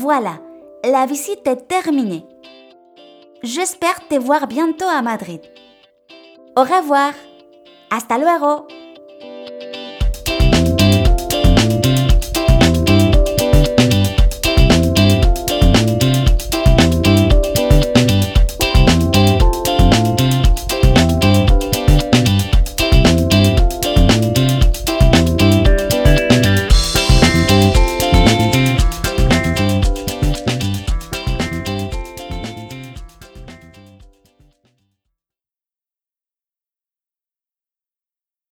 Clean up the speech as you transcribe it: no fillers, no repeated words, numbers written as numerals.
Voilà, la visite est terminée. J'espère te voir bientôt à Madrid. Au revoir. Hasta luego.